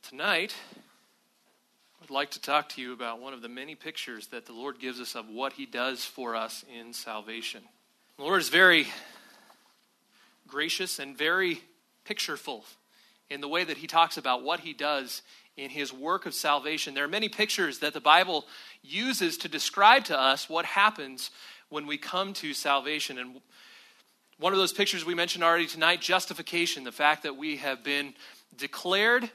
Tonight, I'd like to talk to you about one of the many pictures that the Lord gives us of what He does for us in salvation. The Lord is very gracious and very pictureful in the way that He talks about what He does in His work of salvation. There are many pictures that the Bible uses to describe to us what happens when we come to salvation. And one of those pictures we mentioned already tonight, justification, the fact that we have been declared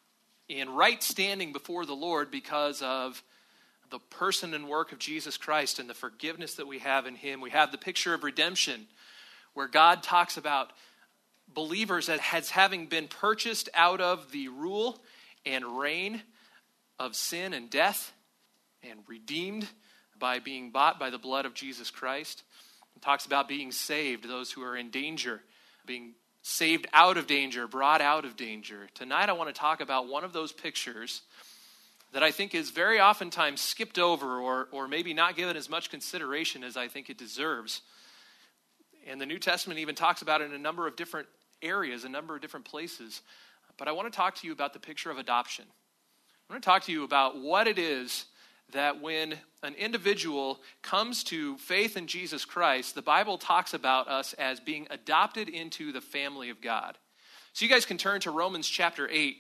in right standing before the Lord because of the person and work of Jesus Christ and the forgiveness that we have in Him. We have the picture of redemption, where God talks about believers as having been purchased out of the rule and reign of sin and death and redeemed by being bought by the blood of Jesus Christ. It talks about being saved, those who are in danger, being saved out of danger, brought out of danger. Tonight I want to talk about one of those pictures that I think is very oftentimes skipped over or maybe not given as much consideration as I think it deserves. And the New Testament even talks about it in a number of different areas, a number of different places. But I want to talk to you about the picture of adoption. I want to talk to you about what it is that when an individual comes to faith in Jesus Christ, the Bible talks about us as being adopted into the family of God. So you guys can turn to Romans chapter 8.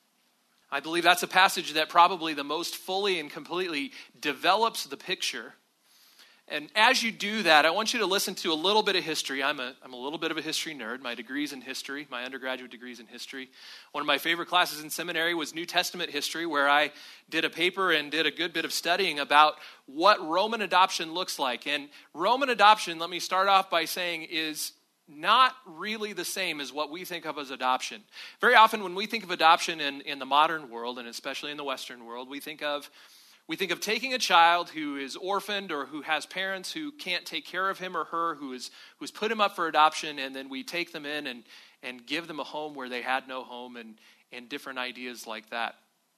I believe that's a passage that probably the most fully and completely develops the picture. And as you do that, I want you to listen to a little bit of history. I'm a little bit of a history nerd. My degree's in history. My undergraduate degree's in history. One of my favorite classes in seminary was New Testament history, where I did a paper and did a good bit of studying about what Roman adoption looks like. And Roman adoption, let me start off by saying, is not really the same as what we think of as adoption. Very often when we think of adoption in the modern world, and especially in the Western world, we think of taking a child who is orphaned or who has parents who can't take care of him or her, who's put him up for adoption, and then we take them in and give them a home where they had no home and different ideas like that.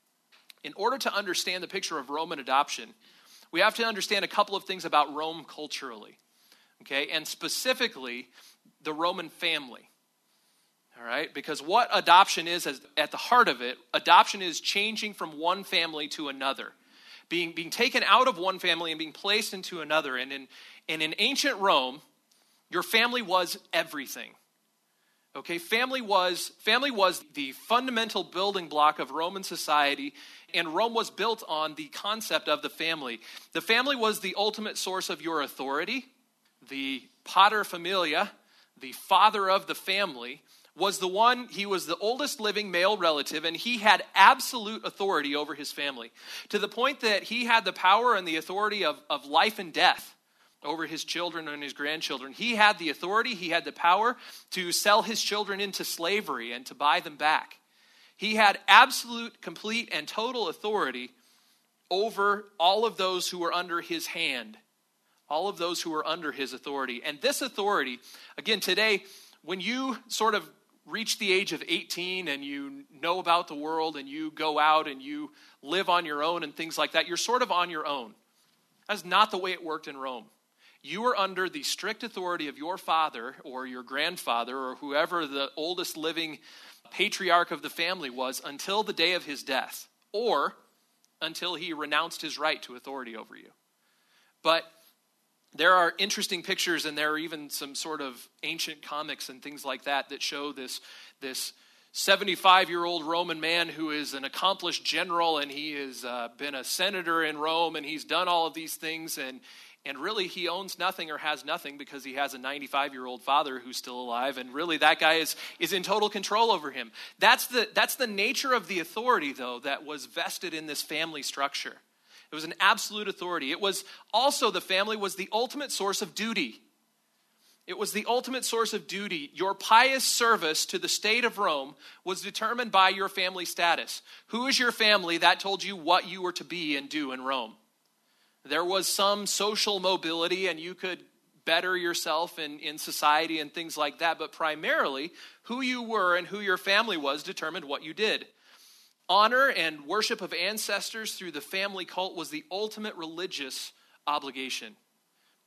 In order to understand the picture of Roman adoption, we have to understand a couple of things about Rome culturally, okay? And specifically, the Roman family. All right, because what adoption is at the heart of it, adoption is changing from one family to another. Being taken out of one family and being placed into another. And in ancient Rome, your family was everything. Okay, family was the fundamental building block of Roman society, and Rome was built on the concept of the family. The family was the ultimate source of your authority. The pater familia, the father of the family, was the one, he was the oldest living male relative, and he had absolute authority over his family, to the point that he had the power and the authority of life and death over his children and his grandchildren. He had the authority, he had the power to sell his children into slavery and to buy them back. He had absolute, complete, and total authority over all of those who were under his hand, all of those who were under his authority. And this authority, again, today, when you sort of reach the age of 18 and you know about the world and you go out and you live on your own and things like that, you're sort of on your own. That's not the way it worked in Rome. You were under the strict authority of your father or your grandfather or whoever the oldest living patriarch of the family was until the day of his death, or until he renounced his right to authority over you. But there are interesting pictures, and there are even some sort of ancient comics and things like that show this 75-year-old Roman man who is an accomplished general, and he has been a senator in Rome, and he's done all of these things, and really he owns nothing or has nothing because he has a 95-year-old father who's still alive, and really that guy is in total control over him. That's the nature of the authority, though, that was vested in this family structure. It was an absolute authority. It was also, the family was the ultimate source of duty. It was the ultimate source of duty. Your pious service to the state of Rome was determined by your family status. Who is your family? That told you what you were to be and do in Rome. There was some social mobility, and you could better yourself in society and things like that. But primarily, who you were and who your family was determined what you did. Honor and worship of ancestors through the family cult was the ultimate religious obligation.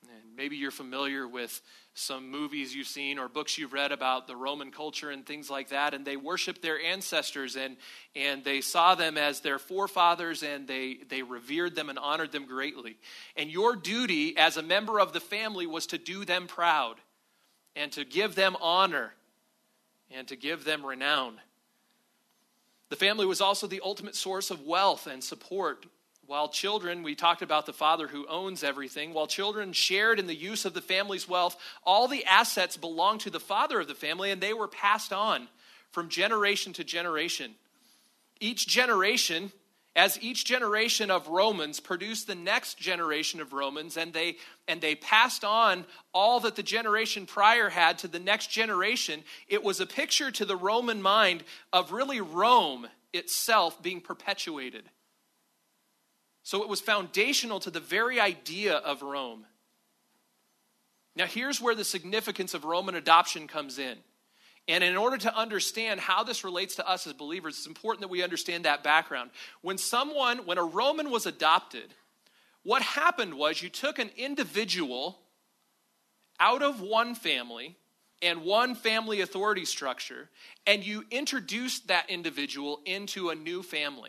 And maybe you're familiar with some movies you've seen or books you've read about the Roman culture and things like that, and they worshiped their ancestors and they saw them as their forefathers, and they revered them and honored them greatly. And your duty as a member of the family was to do them proud and to give them honor and to give them renown. The family was also the ultimate source of wealth and support. While children, we talked about the father who owns everything, while children shared in the use of the family's wealth, all the assets belonged to the father of the family, and they were passed on from generation to generation. Each generation of Romans produced the next generation of Romans, and they passed on all that the generation prior had to the next generation. It was a picture to the Roman mind of really Rome itself being perpetuated. So it was foundational to the very idea of Rome. Now here's where the significance of Roman adoption comes in. And in order to understand how this relates to us as believers, it's important that we understand that background. When a Roman was adopted, what happened was you took an individual out of one family and one family authority structure, and you introduced that individual into a new family.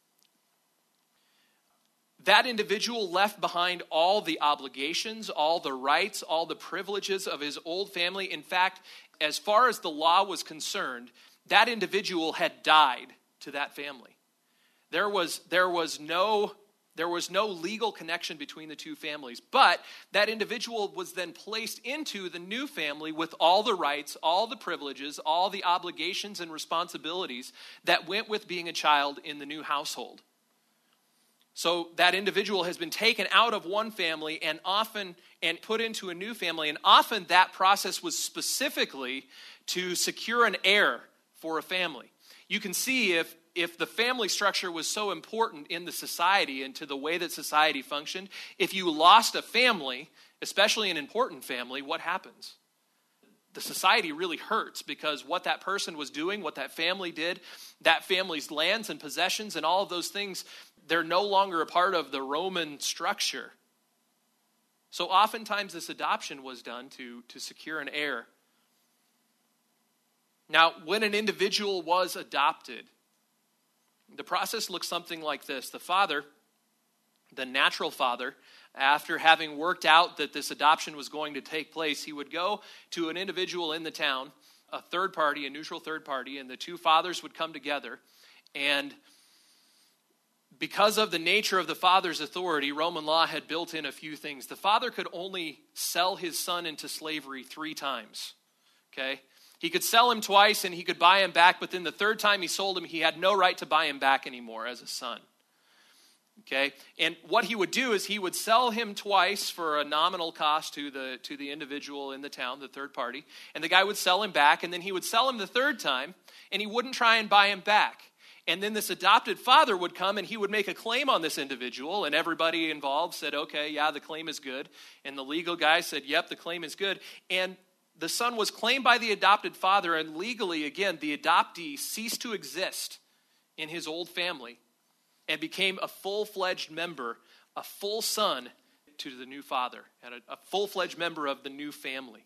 That individual left behind all the obligations, all the rights, all the privileges of his old family. In fact, as far as the law was concerned, that individual had died to that family. There was no legal connection between the two families. But that individual was then placed into the new family with all the rights, all the privileges, all the obligations and responsibilities that went with being a child in the new household. So that individual has been taken out of one family and put into a new family. And often that process was specifically to secure an heir for a family. You can see if the family structure was so important in the society and to the way that society functioned, if you lost a family, especially an important family, what happens? The society really hurts, because what that person was doing, what that family did, that family's lands and possessions and all of those things, they're no longer a part of the Roman structure. So oftentimes this adoption was done to secure an heir. Now, when an individual was adopted, the process looks something like this. The father, the natural father, after having worked out that this adoption was going to take place, he would go to an individual in the town, a third party, a neutral third party, and the two fathers would come together. And because of the nature of the father's authority, Roman law had built in a few things. The father could only sell his son into slavery 3 times. Okay? He could sell him twice and he could buy him back, but then the third time he sold him, he had no right to buy him back anymore as a son. Okay? And what he would do is he would sell him twice for a nominal cost to the individual in the town, the third party, and the guy would sell him back, and then he would sell him the third time, and he wouldn't try and buy him back. And then this adopted father would come and he would make a claim on this individual, and everybody involved said, okay, yeah, the claim is good. And the legal guy said, yep, the claim is good. And the son was claimed by the adopted father, and legally, again, the adoptee ceased to exist in his old family and became a full-fledged member, a full son to the new father, and a full-fledged member of the new family.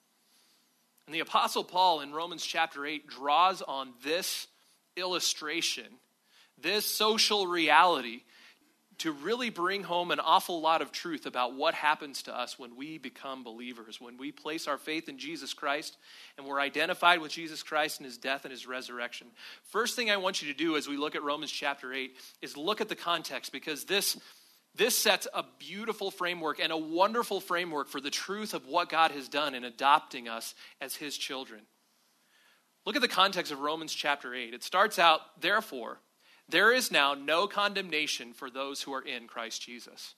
And the Apostle Paul in Romans chapter 8 draws on this illustration, this social reality, to really bring home an awful lot of truth about what happens to us when we become believers, when we place our faith in Jesus Christ and we're identified with Jesus Christ and his death and his resurrection. First thing I want you to do as we look at Romans chapter 8 is look at the context, because this sets a beautiful framework and a wonderful framework for the truth of what God has done in adopting us as his children. Look at the context of Romans chapter 8. It starts out, therefore, there is now no condemnation for those who are in Christ Jesus.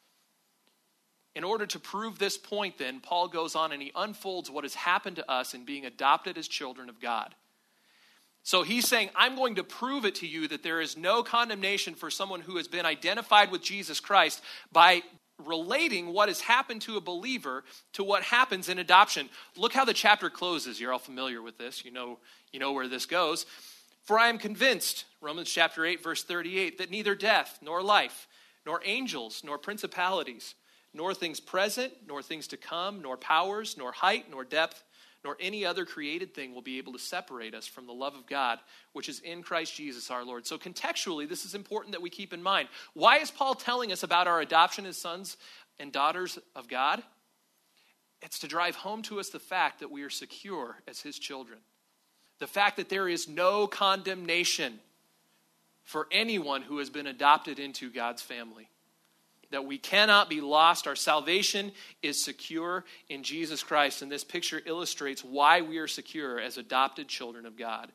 In order to prove this point, then, Paul goes on and he unfolds what has happened to us in being adopted as children of God. So he's saying, I'm going to prove it to you that there is no condemnation for someone who has been identified with Jesus Christ by relating what has happened to a believer to what happens in adoption. Look how the chapter closes. You're all familiar with this. You know where this goes. For I am convinced, Romans chapter 8, verse 38, that neither death, nor life, nor angels, nor principalities, nor things present, nor things to come, nor powers, nor height, nor depth, nor any other created thing will be able to separate us from the love of God, which is in Christ Jesus our Lord. So contextually, this is important that we keep in mind. Why is Paul telling us about our adoption as sons and daughters of God? It's to drive home to us the fact that we are secure as his children. The fact that there is no condemnation for anyone who has been adopted into God's family. That we cannot be lost. Our salvation is secure in Jesus Christ. And this picture illustrates why we are secure as adopted children of God.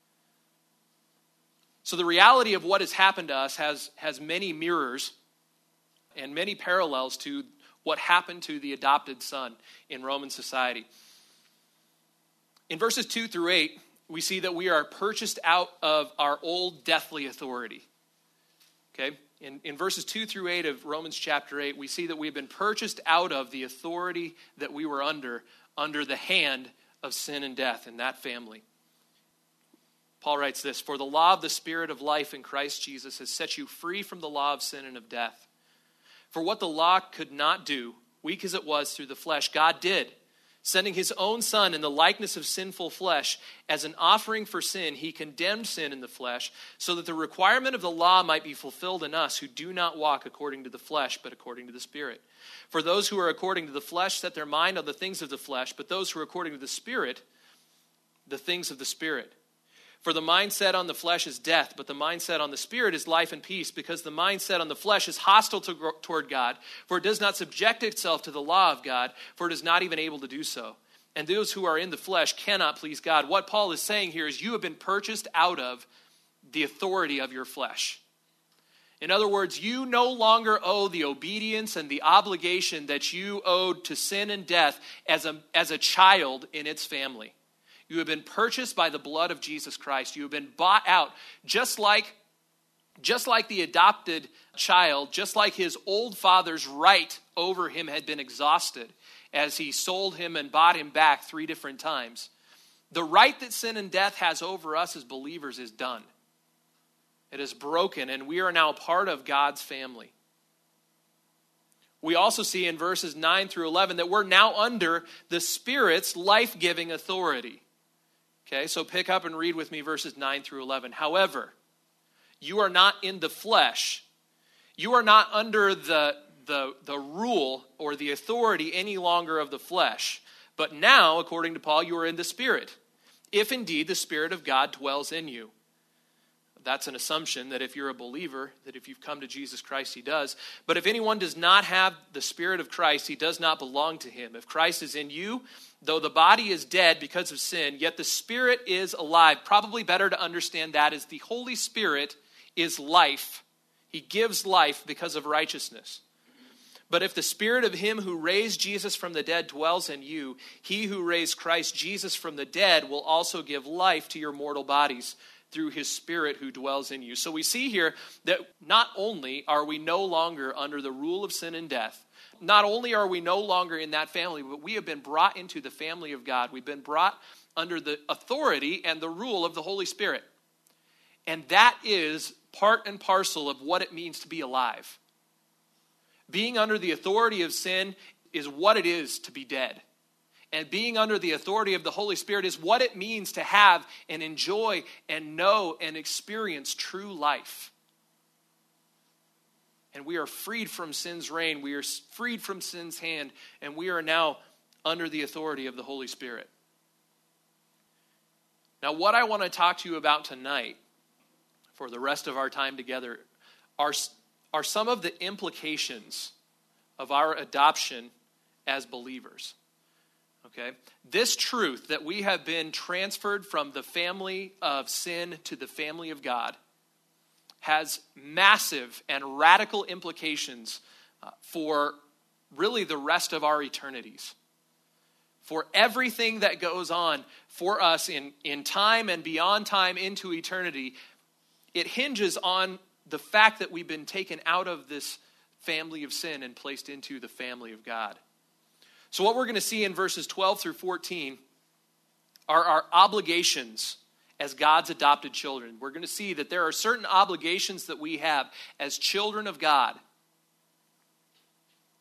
So the reality of what has happened to us has many mirrors and many parallels to what happened to the adopted son in Roman society. In verses 2 through 8, we see that we are purchased out of our old deathly authority. Okay? In verses 2 through 8 of Romans chapter 8, we see that we have been purchased out of the authority that we were under the hand of sin and death in that family. Paul writes this, "For the law of the Spirit of life in Christ Jesus has set you free from the law of sin and of death. For what the law could not do, weak as it was through the flesh, God did. Sending his own Son in the likeness of sinful flesh as an offering for sin, he condemned sin in the flesh so that the requirement of the law might be fulfilled in us who do not walk according to the flesh, but according to the Spirit. For those who are according to the flesh set their mind on the things of the flesh, but those who are according to the Spirit, the things of the Spirit. For the mindset on the flesh is death, but the mindset on the Spirit is life and peace, because the mindset on the flesh is hostile toward God, for it does not subject itself to the law of God, for it is not even able to do so. And those who are in the flesh cannot please God." What Paul is saying here is you have been purchased out of the authority of your flesh. In other words, you no longer owe the obedience and the obligation that you owed to sin and death as a child in its family. You have been purchased by the blood of Jesus Christ. You have been bought out, just like the adopted child, just like his old father's right over him had been exhausted as he sold him and bought him back 3 different times. The right that sin and death has over us as believers is done. It is broken, and we are now part of God's family. We also see in verses 9 through 11 that we're now under the Spirit's life-giving authority. Okay, so pick up and read with me verses 9 through 11. "However, you are not in the flesh. You are not under the rule or the authority any longer of the flesh. But now, according to Paul, you are in the Spirit, if indeed the Spirit of God dwells in you." That's an assumption that if you're a believer, that if you've come to Jesus Christ, he does. "But if anyone does not have the Spirit of Christ, he does not belong to him. If Christ is in you, though the body is dead because of sin, yet the Spirit is alive." Probably better to understand that as the Holy Spirit is life. He gives life because of righteousness. "But if the Spirit of him who raised Jesus from the dead dwells in you, he who raised Christ Jesus from the dead will also give life to your mortal bodies through his Spirit who dwells in you." So we see here that not only are we no longer under the rule of sin and death, not only are we no longer in that family, but we have been brought into the family of God. We've been brought under the authority and the rule of the Holy Spirit. And that is part and parcel of what it means to be alive. Being under the authority of sin is what it is to be dead. And being under the authority of the Holy Spirit is what it means to have and enjoy and know and experience true life. And we are freed from sin's reign. We are freed from sin's hand. And we are now under the authority of the Holy Spirit. Now, what I want to talk to you about tonight, for the rest of our time together, are some of the implications of our adoption as believers. Okay? This truth that we have been transferred from the family of sin to the family of God has massive and radical implications for really the rest of our eternities. For everything that goes on for us in time and beyond time into eternity, it hinges on the fact that we've been taken out of this family of sin and placed into the family of God. So what we're going to see in verses 12 through 14 are our obligations as God's adopted children. We're going to see that there are certain obligations that we have as children of God.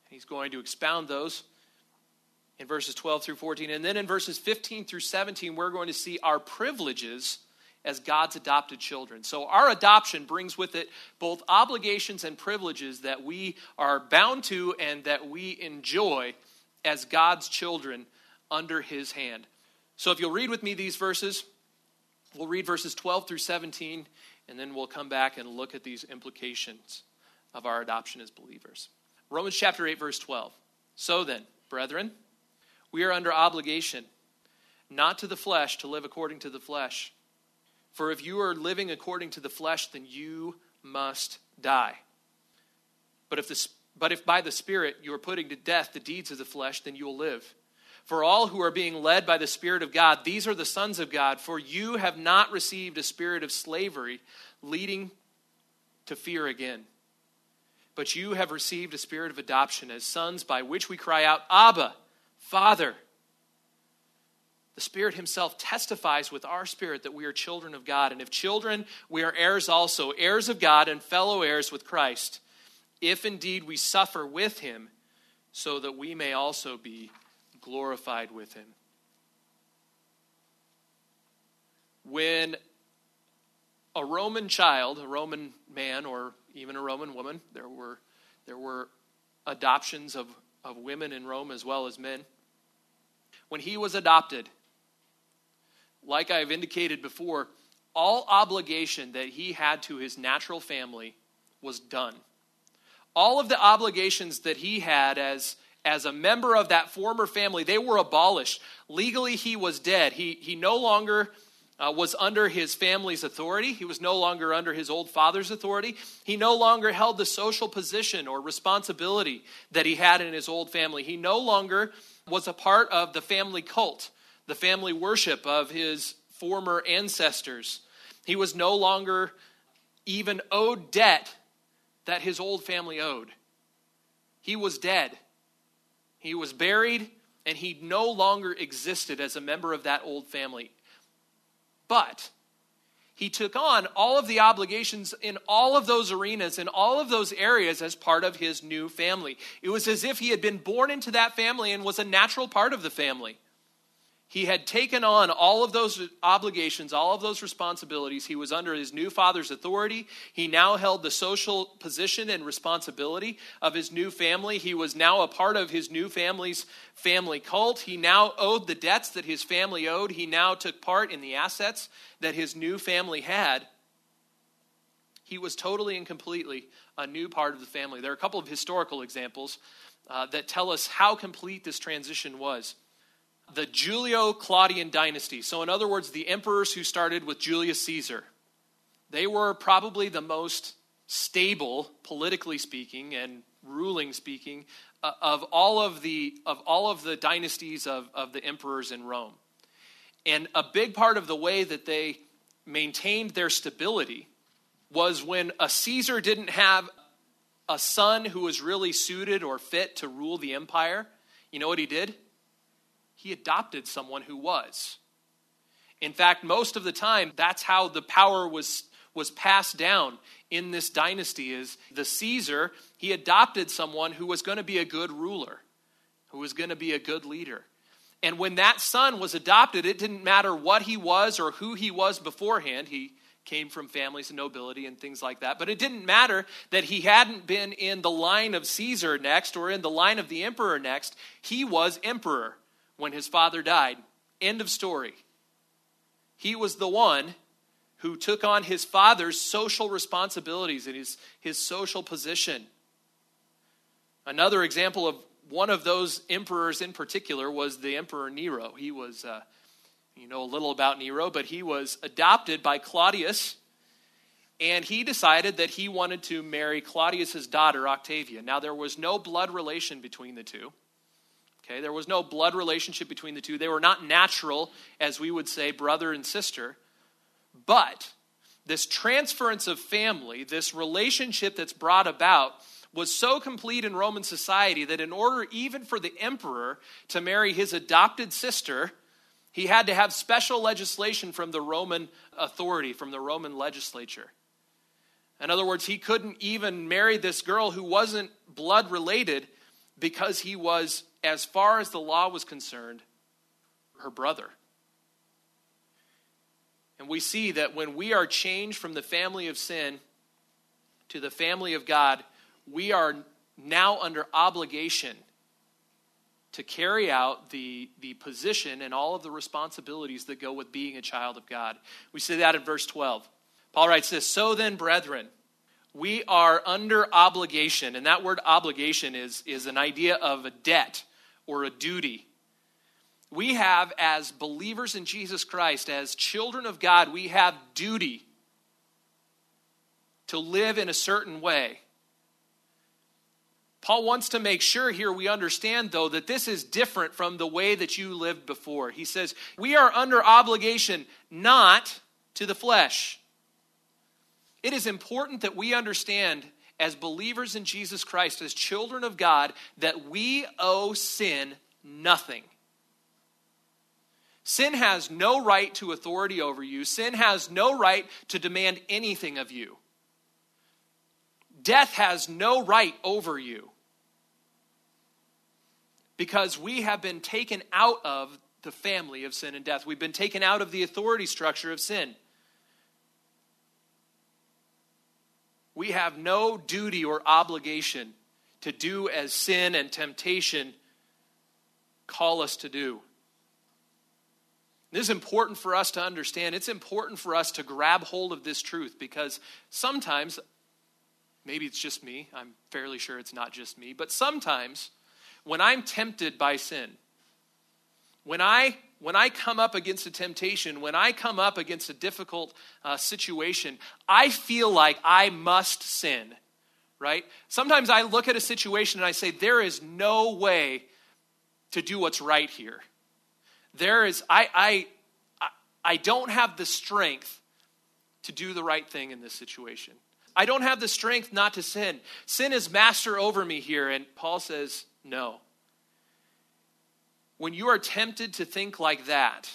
He's going to expound those in verses 12 through 14. And then in verses 15 through 17, we're going to see our privileges as God's adopted children. So our adoption brings with it both obligations and privileges that we are bound to and that we enjoy as God's children under his hand. So if you'll read with me these verses, we'll read verses 12 through 17, and then we'll come back and look at these implications of our adoption as believers. Romans chapter 8, verse 12. So then, brethren, we are under obligation, not to the flesh, to live according to the flesh. For if you are living according to the flesh, then you must die. But if by the Spirit you are putting to death the deeds of the flesh, then you will live. For all who are being led by the Spirit of God, these are the sons of God. For you have not received a spirit of slavery, leading to fear again. But you have received a spirit of adoption as sons, by which we cry out, Abba, Father. The Spirit himself testifies with our spirit that we are children of God. And if children, we are heirs also, heirs of God and fellow heirs with Christ, if indeed we suffer with him, so that we may also be glorified with him. When a Roman child, a Roman man, or even a Roman woman, there were adoptions of women in Rome as well as men. When he was adopted, like I've indicated before, all obligation that he had to his natural family was done. All of the obligations that he had as a member of that former family, they were abolished. Legally, he was dead. He no longer was under his family's authority. He was no longer under his old father's authority. He no longer held the social position or responsibility that he had in his old family. He no longer was a part of the family cult, the family worship of his former ancestors. He was no longer even owed debt that his old family owed. He was dead. He was buried, and he no longer existed as a member of that old family. But he took on all of the obligations in all of those arenas, in all of those areas as part of his new family. It was as if he had been born into that family and was a natural part of the family. He had taken on all of those obligations, all of those responsibilities. He was under his new father's authority. He now held the social position and responsibility of his new family. He was now a part of his new family's family cult. He now owed the debts that his family owed. He now took part in the assets that his new family had. He was totally and completely a new part of the family. There are a couple of historical examples that tell us how complete this transition was. The Julio-Claudian dynasty. So in other words, the emperors who started with Julius Caesar. They were probably the most stable, politically speaking and ruling speaking, of all of the dynasties of the emperors in Rome. And a big part of the way that they maintained their stability was when a Caesar didn't have a son who was really suited or fit to rule the empire, you know what he did? He adopted someone who was. In fact, most of the time, that's how the power was passed down in this dynasty. Is the Caesar, he adopted someone who was going to be a good ruler, who was going to be a good leader. And when that son was adopted, it didn't matter what he was or who he was beforehand. He came from families of nobility and things like that. But it didn't matter that he hadn't been in the line of Caesar next or in the line of the emperor next. He was emperor when his father died. End of story. He was the one who took on his father's social responsibilities and his social position. Another example of one of those emperors in particular was the Emperor Nero. He was, you know a little about Nero, but he was adopted by Claudius, and he decided that he wanted to marry Claudius's daughter, Octavia. Now, there was no blood relation between the two. Okay, there was no blood relationship between the two. They were not natural, as we would say, brother and sister. But this transference of family, this relationship that's brought about, was so complete in Roman society that in order even for the emperor to marry his adopted sister, he had to have special legislation from the Roman authority, from the Roman legislature. In other words, he couldn't even marry this girl who wasn't blood related because he was, as far as the law was concerned, her brother. And we see that when we are changed from the family of sin to the family of God, we are now under obligation to carry out the position and all of the responsibilities that go with being a child of God. We see that in verse 12. Paul writes this, "So then, brethren, we are under obligation." And that word obligation is an idea of a debt or a duty. We have, as believers in Jesus Christ, as children of God, we have duty to live in a certain way. Paul wants to make sure here we understand, though, that this is different from the way that you lived before. He says, we are under obligation not to the flesh. It is important that we understand, as believers in Jesus Christ, as children of God, that we owe sin nothing. Sin has no right to authority over you. Sin has no right to demand anything of you. Death has no right over you, because we have been taken out of the family of sin and death. We've been taken out of the authority structure of sin. We have no duty or obligation to do as sin and temptation call us to do. This is important for us to understand. It's important for us to grab hold of this truth, because sometimes, maybe it's just me, I'm fairly sure it's not just me, but sometimes when I'm tempted by sin, when I come up against a temptation, when I come up against a difficult situation, I feel like I must sin, right? Sometimes I look at a situation and I say, there is no way to do what's right here. I don't have the strength to do the right thing in this situation. I don't have the strength not to sin. Sin is master over me here. And Paul says, no. When you are tempted to think like that,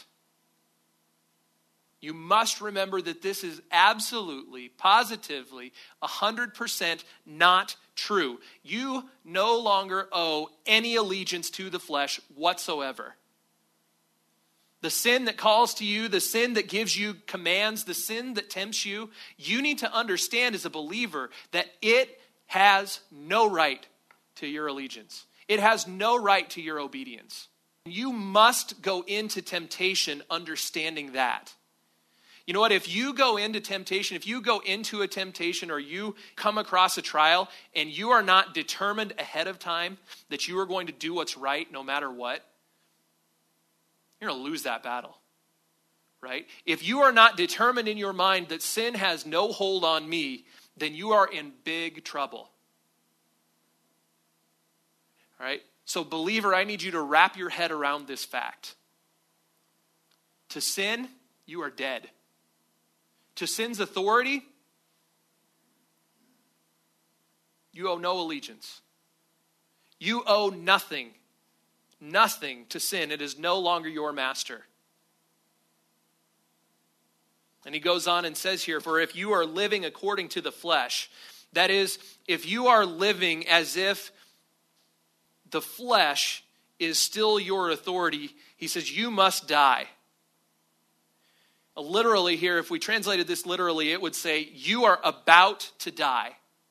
you must remember that this is absolutely, positively, 100% not true. You no longer owe any allegiance to the flesh whatsoever. The sin that calls to you, the sin that gives you commands, the sin that tempts you, you need to understand as a believer that it has no right to your allegiance. It has no right to your obedience. You must go into temptation understanding that. You know what? If you go into temptation, if you go into a temptation or you come across a trial and you are not determined ahead of time that you are going to do what's right no matter what, you're going to lose that battle, right? If you are not determined in your mind that sin has no hold on me, then you are in big trouble. All right? So believer, I need you to wrap your head around this fact. To sin, you are dead. To sin's authority, you owe no allegiance. You owe nothing to sin. It is no longer your master. And he goes on and says here, for if you are living according to the flesh, that is, if you are living as if the flesh is still your authority, he says you must die. Literally here, if we translated this literally, it would say you are about to die.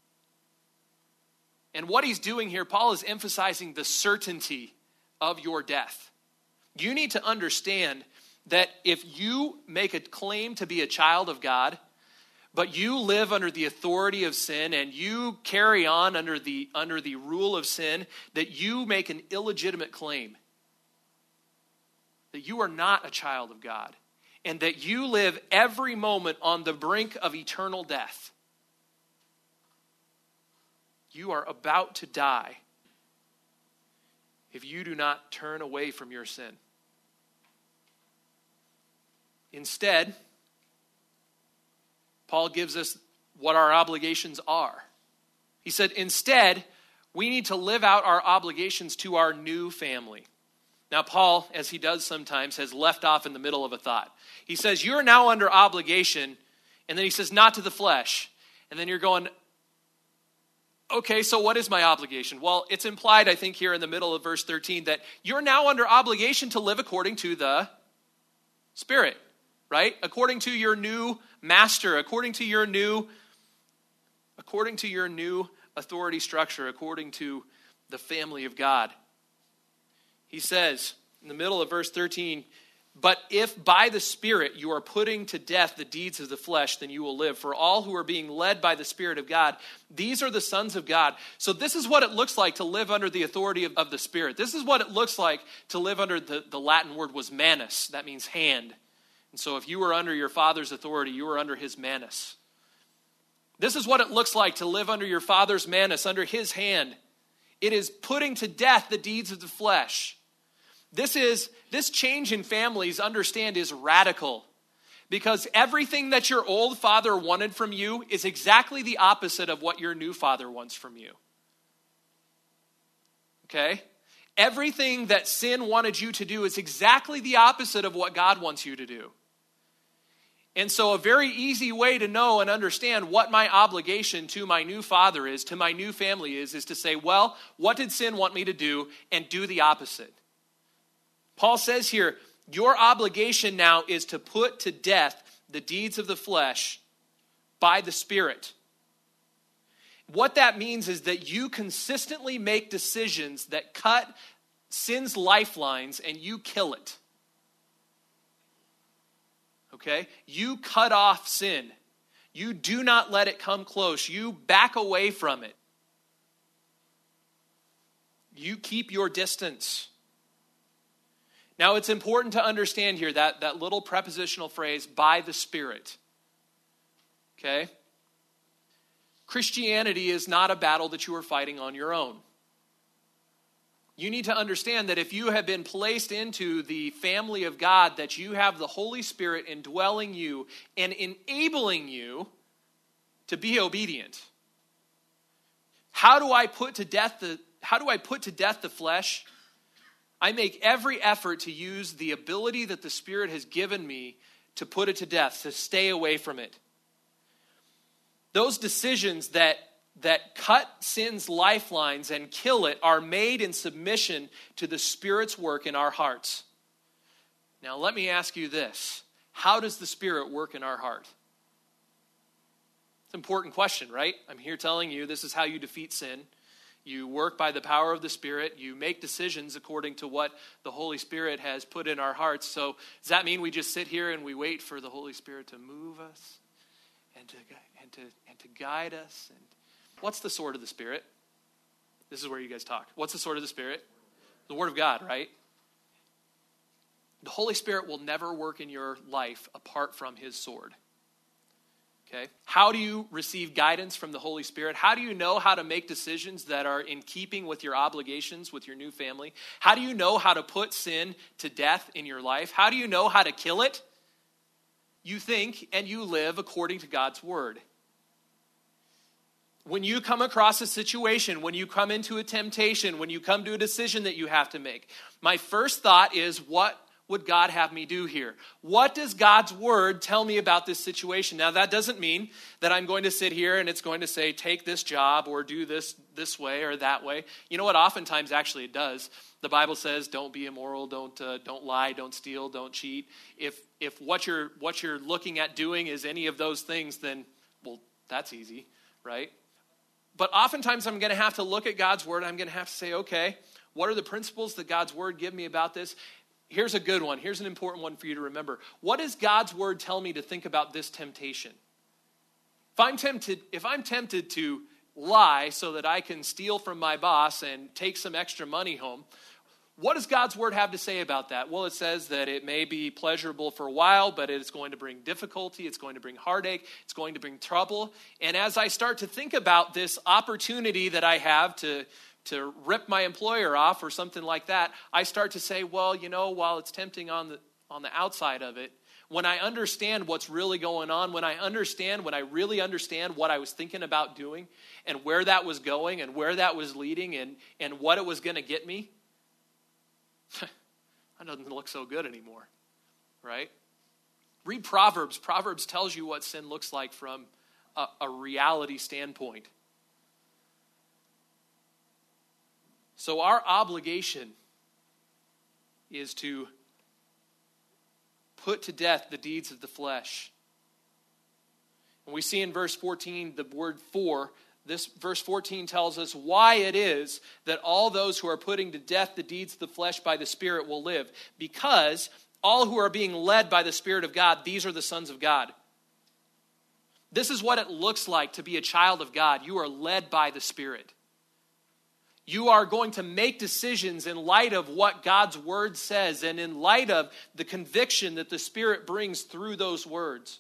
And what he's doing here, Paul is emphasizing the certainty of your death. You need to understand that if you make a claim to be a child of God, but you live under the authority of sin and you carry on under the rule of sin, that you make an illegitimate claim. That you are not a child of God. And that you live every moment on the brink of eternal death. You are about to die if you do not turn away from your sin. Instead, Paul gives us what our obligations are. He said, instead, we need to live out our obligations to our new family. Now, Paul, as he does sometimes, has left off in the middle of a thought. He says, you're now under obligation, and then he says, not to the flesh. And then you're going, Okay, so what is my obligation? Well, it's implied, I think, here in the middle of verse 13 that you're now under obligation to live according to the Spirit, right? According to your new master, according to your new authority structure, according to the family of God. He says in the middle of verse 13, but if by the Spirit you are putting to death the deeds of the flesh, then you will live. For all who are being led by the Spirit of God, these are the sons of God. So this is what it looks like to live under the authority of the Spirit. This is what it looks like to live under the Latin word was manus. That means hand. And so if you were under your father's authority, you were under his manus. This is what it looks like to live under your father's manus, under his hand. It is putting to death the deeds of the flesh. This change in families, understand, is radical. Because everything that your old father wanted from you is exactly the opposite of what your new father wants from you. Okay? Everything that sin wanted you to do is exactly the opposite of what God wants you to do. And so a very easy way to know and understand what my obligation to my new father is, to my new family is to say, well, what did sin want me to do? And do the opposite. Paul says here, your obligation now is to put to death the deeds of the flesh by the Spirit. What that means is that you consistently make decisions that cut sin's lifelines and you kill it. Okay? You cut off sin. You do not let it come close. You back away from it. You keep your distance. Now, it's important to understand here that little prepositional phrase, by the Spirit. Okay? Christianity is not a battle that you are fighting on your own. You need to understand that if you have been placed into the family of God, that you have the Holy Spirit indwelling you and enabling you to be obedient. How do I put to death the flesh? I make every effort to use the ability that the Spirit has given me to put it to death, to stay away from it. Those decisions that cut sin's lifelines and kill it are made in submission to the Spirit's work in our hearts. Now let me ask you this. How does the Spirit work in our heart? It's an important question, right? I'm here telling you this is how you defeat sin. You work by the power of the Spirit. You make decisions according to what the Holy Spirit has put in our hearts. So does that mean we just sit here and we wait for the Holy Spirit to move us and to guide us? And what's the sword of the Spirit? This is where you guys talk. What's the sword of the Spirit? The Word of God, right? The Holy Spirit will never work in your life apart from his sword. Okay? How do you receive guidance from the Holy Spirit? How do you know how to make decisions that are in keeping with your obligations with your new family? How do you know how to put sin to death in your life? How do you know how to kill it? You think and you live according to God's word. When you come across a situation, when you come into a temptation, when you come to a decision that you have to make, my first thought is, what would God have me do here? What does God's word tell me about this situation? Now, that doesn't mean that I'm going to sit here and it's going to say, take this job or do this way or that way. You know what? Oftentimes, actually, it does. The Bible says, don't be immoral, don't lie, don't steal, don't cheat. If what you're looking at doing is any of those things, then, well, that's easy, right? But oftentimes, I'm going to have to look at God's word. I'm going to have to say, okay, what are the principles that God's word give me about this? Here's a good one. Here's an important one for you to remember. What does God's word tell me to think about this temptation? If I'm tempted to lie so that I can steal from my boss and take some extra money home, what does God's word have to say about that? Well, it says that it may be pleasurable for a while, but it's going to bring difficulty, it's going to bring heartache, it's going to bring trouble. And as I start to think about this opportunity that I have to rip my employer off or something like that, I start to say, well, while it's tempting on the outside of it, when I understand what's really going on, when I really understand what I was thinking about doing and where that was going and where that was leading and what it was going to get me, that doesn't look so good anymore, right? Read Proverbs. Proverbs tells you what sin looks like from a reality standpoint. So our obligation is to put to death the deeds of the flesh. And we see in verse 14 the word for. This verse 14 tells us why it is that all those who are putting to death the deeds of the flesh by the Spirit will live. Because all who are being led by the Spirit of God, these are the sons of God. This is what it looks like to be a child of God. You are led by the Spirit. You are going to make decisions in light of what God's word says and in light of the conviction that the Spirit brings through those words.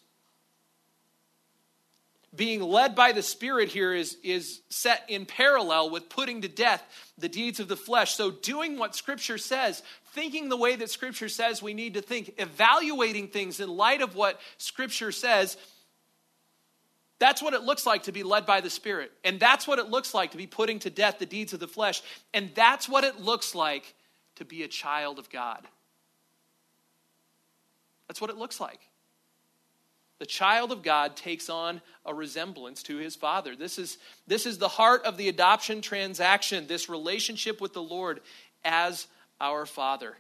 Being led by the Spirit here is set in parallel with putting to death the deeds of the flesh. So doing what Scripture says, thinking the way that Scripture says we need to think, evaluating things in light of what Scripture says, that's what it looks like to be led by the Spirit. And that's what it looks like to be putting to death the deeds of the flesh. And that's what it looks like to be a child of God. That's what it looks like. The child of God takes on a resemblance to his father. This is the heart of the adoption transaction, this relationship with the Lord as our Father.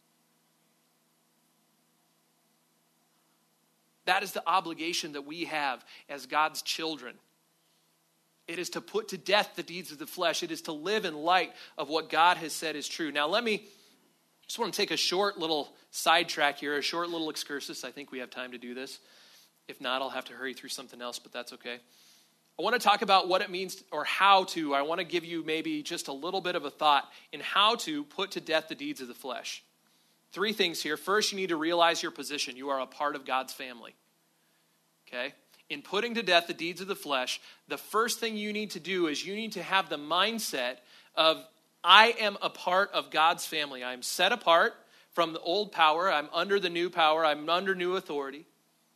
That is the obligation that we have as God's children. It is to put to death the deeds of the flesh. It is to live in light of what God has said is true. Now just want to take a short little sidetrack here, a short little excursus. I think we have time to do this. If not, I'll have to hurry through something else, but that's okay. I want to talk about what it means or how to. I want to give you maybe just a little bit of a thought in how to put to death the deeds of the flesh. 3 things here. First, you need to realize your position. You are a part of God's family. Okay? In putting to death the deeds of the flesh, the first thing you need to do is you need to have the mindset of, I am a part of God's family. I am set apart from the old power. I'm under the new power. I'm under new authority.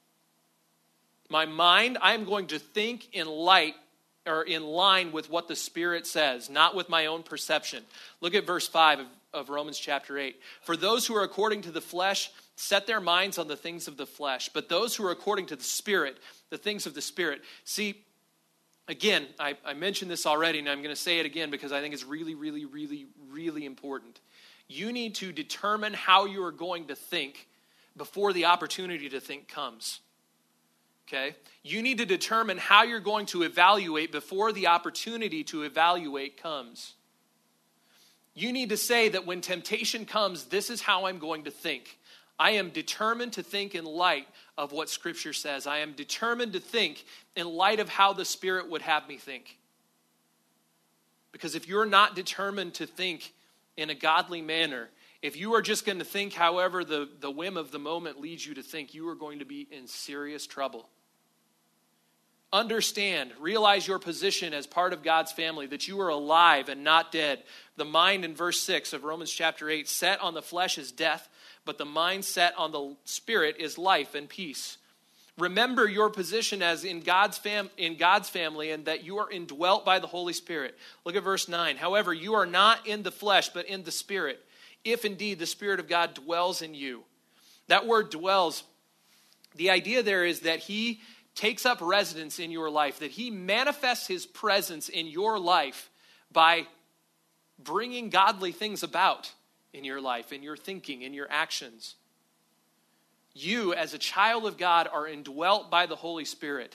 My mind, I am going to think in line with what the Spirit says, not with my own perception. Look at verse 5 of Romans chapter 8. For those who are according to the flesh, set their minds on the things of the flesh. But those who are according to the Spirit, the things of the Spirit. See, again, I mentioned this already, and I'm going to say it again because I think it's really, really, really, really important. You need to determine how you are going to think before the opportunity to think comes. Okay? You need to determine how you're going to evaluate before the opportunity to evaluate comes. You need to say that when temptation comes, this is how I'm going to think. I am determined to think in light of what Scripture says. I am determined to think in light of how the Spirit would have me think. Because if you're not determined to think in a godly manner, if you are just going to think however the whim of the moment leads you to think, you are going to be in serious trouble. Understand, realize your position as part of God's family, that you are alive and not dead. The mind in verse 6 of Romans chapter 8, set on the flesh is death, but the mind set on the Spirit is life and peace. Remember your position as in God's family and that you are indwelt by the Holy Spirit. Look at verse 9. However, you are not in the flesh, but in the Spirit, if indeed the Spirit of God dwells in you. That word dwells, the idea there is that he takes up residence in your life, that he manifests his presence in your life by bringing godly things about in your life, in your thinking, in your actions. You, as a child of God, are indwelt by the Holy Spirit.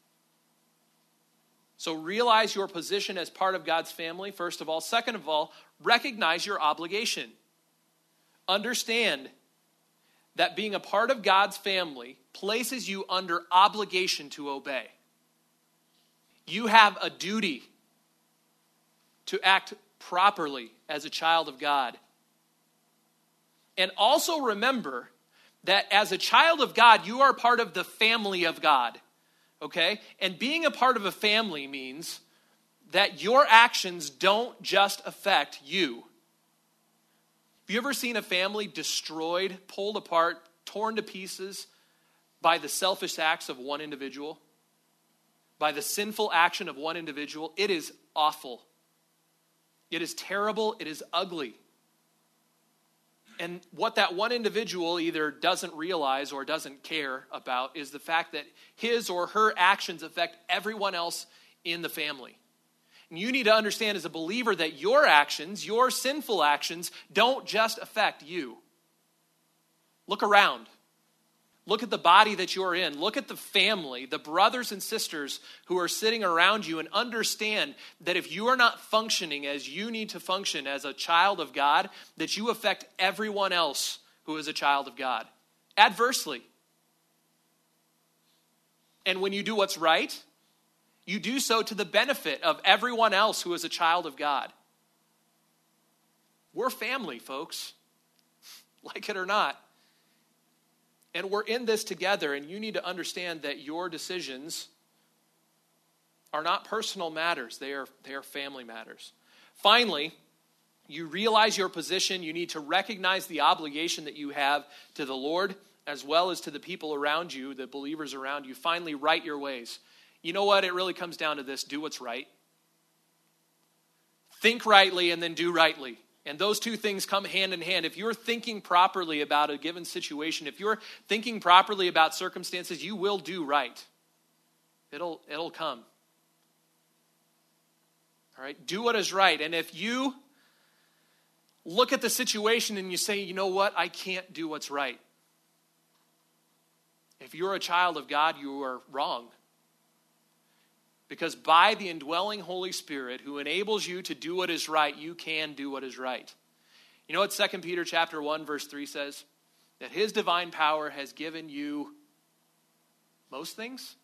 So realize your position as part of God's family, first of all. Second of all, recognize your obligation. Understand that being a part of God's family places you under obligation to obey. You have a duty to act properly as a child of God. And also remember that as a child of God, you are part of the family of God. Okay? And being a part of a family means that your actions don't just affect you. Have you ever seen a family destroyed, pulled apart, torn to pieces by the selfish acts of one individual? By the sinful action of one individual? It is awful. It is terrible. It is ugly. And what that one individual either doesn't realize or doesn't care about is the fact that his or her actions affect everyone else in the family. You need to understand as a believer that your actions, your sinful actions, don't just affect you. Look around. Look at the body that you're in. Look at the family, the brothers and sisters who are sitting around you, and understand that if you are not functioning as you need to function as a child of God, that you affect everyone else who is a child of God adversely. And when you do what's right, you do so to the benefit of everyone else who is a child of God. We're family, folks, like it or not. And we're in this together, and you need to understand that your decisions are not personal matters. They are family matters. Finally, you realize your position. You need to recognize the obligation that you have to the Lord as well as to the people around you, the believers around you. Finally, right your ways. You know what? It really comes down to this. Do what's right. Think rightly and then do rightly. And those two things come hand in hand. If you're thinking properly about a given situation, if you're thinking properly about circumstances, you will do right. It'll come. All right? Do what is right. And if you look at the situation and you say, you know what? I can't do what's right. If you're a child of God, you are wrong. Because by the indwelling Holy Spirit who enables you to do what is right, you can do what is right. You know what 2 Peter chapter 1 verse 3 says? That his divine power has given you most things?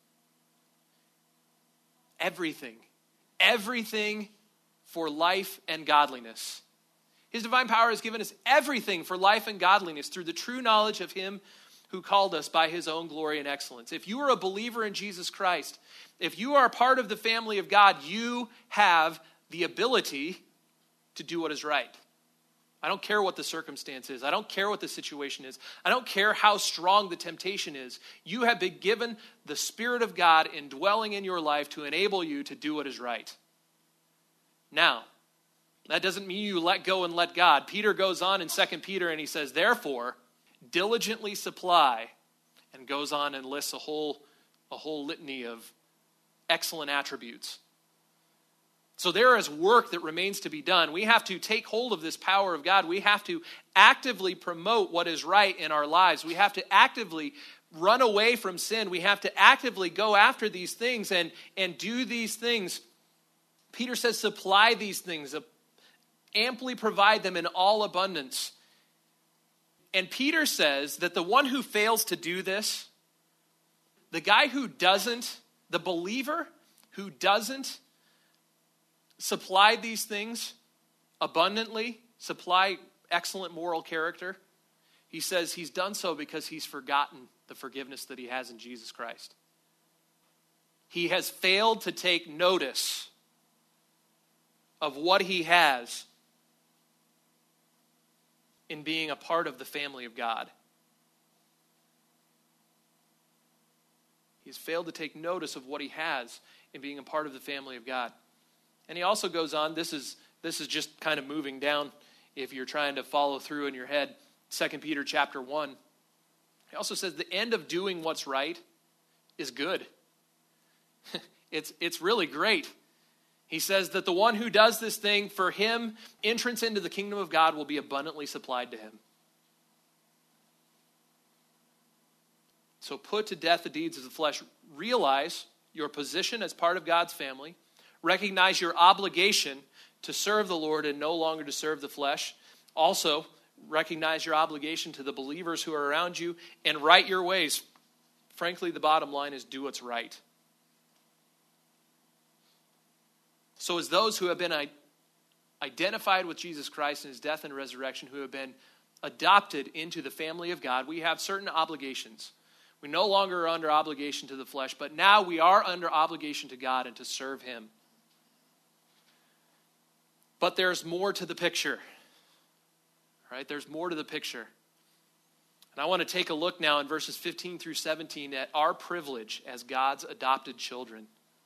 Everything. Everything for life and godliness. His divine power has given us everything for life and godliness through the true knowledge of him who called us by his own glory and excellence. If you are a believer in Jesus Christ, if you are a part of the family of God, you have the ability to do what is right. I don't care what the circumstance is. I don't care what the situation is. I don't care how strong the temptation is. You have been given the Spirit of God indwelling in your life to enable you to do what is right. Now, that doesn't mean you let go and let God. Peter goes on in 2 Peter and he says, therefore, diligently supply, and goes on and lists a whole litany of excellent attributes. So there is work that remains to be done. We have to take hold of this power of God. We have to actively promote what is right in our lives. We have to actively run away from sin. We have to actively go after these things and do these things. Peter says, supply these things, amply provide them in all abundance. And Peter says that the one who fails to do this, the guy who doesn't, the believer who doesn't supply these things abundantly, supply excellent moral character, he says he's done so because he's forgotten the forgiveness that he has in Jesus Christ. He has failed to take notice of what he has in being a part of the family of God. He's failed to take notice of what he has in being a part of the family of God. And he also goes on, this is just kind of moving down if you're trying to follow through in your head, 2 Peter chapter 1. He also says the end of doing what's right is good. It's really great. He says that the one who does this thing, for him, entrance into the kingdom of God will be abundantly supplied to him. So put to death the deeds of the flesh. Realize your position as part of God's family. Recognize your obligation to serve the Lord and no longer to serve the flesh. Also, recognize your obligation to the believers who are around you and right your ways. Frankly, the bottom line is do what's right. So as those who have been identified with Jesus Christ in his death and resurrection, who have been adopted into the family of God, we have certain obligations. We no longer are under obligation to the flesh, but now we are under obligation to God and to serve him. But there's more to the picture. Right? There's more to the picture. And I want to take a look now in verses 15 through 17 at our privilege as God's adopted children.